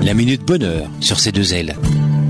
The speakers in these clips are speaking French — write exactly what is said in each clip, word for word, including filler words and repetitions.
La Minute Bonheur sur ces deux ailes.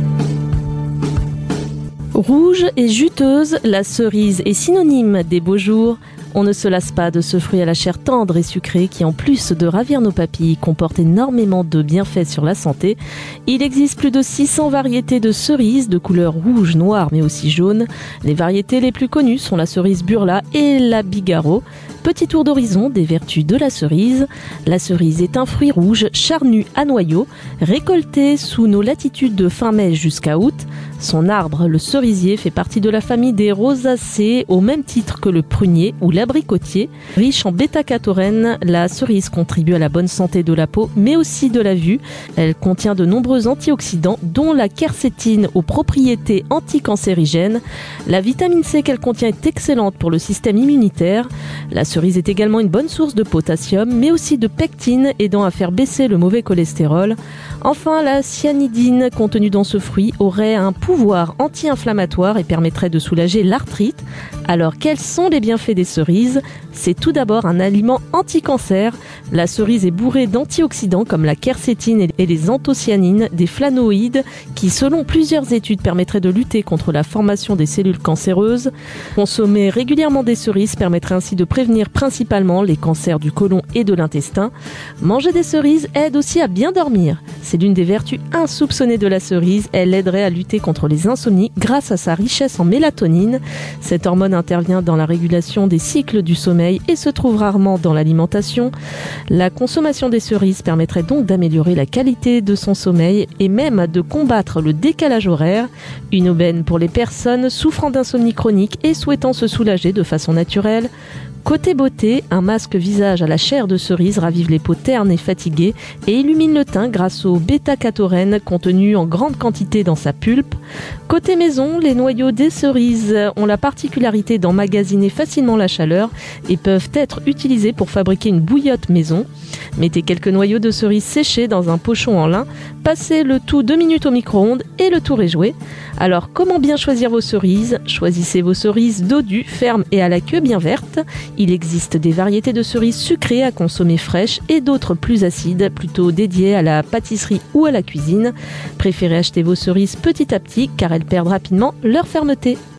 Rouge et juteuse, la cerise est synonyme des beaux jours. On ne se lasse pas de ce fruit à la chair tendre et sucrée qui, en plus de ravir nos papilles, comporte énormément de bienfaits sur la santé. Il existe plus de six cents variétés de cerises de couleur rouge, noire mais aussi jaune. Les variétés les plus connues sont la cerise Burla et la Bigarreau. Petit tour d'horizon des vertus de la cerise. La cerise est un fruit rouge charnu à noyaux, récolté sous nos latitudes de fin mai jusqu'à août. Son arbre, le cerisier, fait partie de la famille des rosacées au même titre que le prunier ou l'abricotier. Riche en bêta-carotène, la cerise contribue à la bonne santé de la peau mais aussi de la vue. Elle contient de nombreux antioxydants dont la quercétine aux propriétés anticancérigènes. La vitamine C qu'elle contient est excellente pour le système immunitaire. La cerise est également une bonne source de potassium mais aussi de pectine aidant à faire baisser le mauvais cholestérol. Enfin, la cyanidine contenue dans ce fruit aurait un pouvoir anti-inflammatoire et permettrait de soulager l'arthrite. Alors, quels sont les bienfaits des cerises ? C'est tout d'abord un aliment anti-cancer. La cerise est bourrée d'antioxydants comme la quercétine et les anthocyanines, des flavonoïdes qui, selon plusieurs études, permettraient de lutter contre la formation des cellules cancéreuses. Consommer régulièrement des cerises permettrait ainsi de prévenir principalement les cancers du côlon et de l'intestin. Manger des cerises aide aussi à bien dormir. C'est l'une des vertus insoupçonnées de la cerise. Elle aiderait à lutter contre les insomnies grâce à sa richesse en mélatonine. Cette hormone intervient dans la régulation des cycles du sommeil et se trouve rarement dans l'alimentation. La consommation des cerises permettrait donc d'améliorer la qualité de son sommeil et même de combattre le décalage horaire. Une aubaine pour les personnes souffrant d'insomnie chronique et souhaitant se soulager de façon naturelle. Côté beauté, un masque visage à la chair de cerise ravive les peaux ternes et fatiguées et illumine le teint grâce au bêta-carotène contenu en grande quantité dans sa pulpe. Côté maison, les noyaux des cerises ont la particularité d'emmagasiner facilement la chaleur et peuvent être utilisés pour fabriquer une bouillotte maison. Mettez quelques noyaux de cerise séchés dans un pochon en lin, passez le tout deux minutes au micro-ondes et le tour est joué. Alors, comment bien choisir vos cerises ? Choisissez vos cerises dodues, fermes et à la queue bien verte. Il existe des variétés de cerises sucrées à consommer fraîches et d'autres plus acides, plutôt dédiées à la pâtisserie ou à la cuisine. Préférez acheter vos cerises petit à petit car elles perdent rapidement leur fermeté.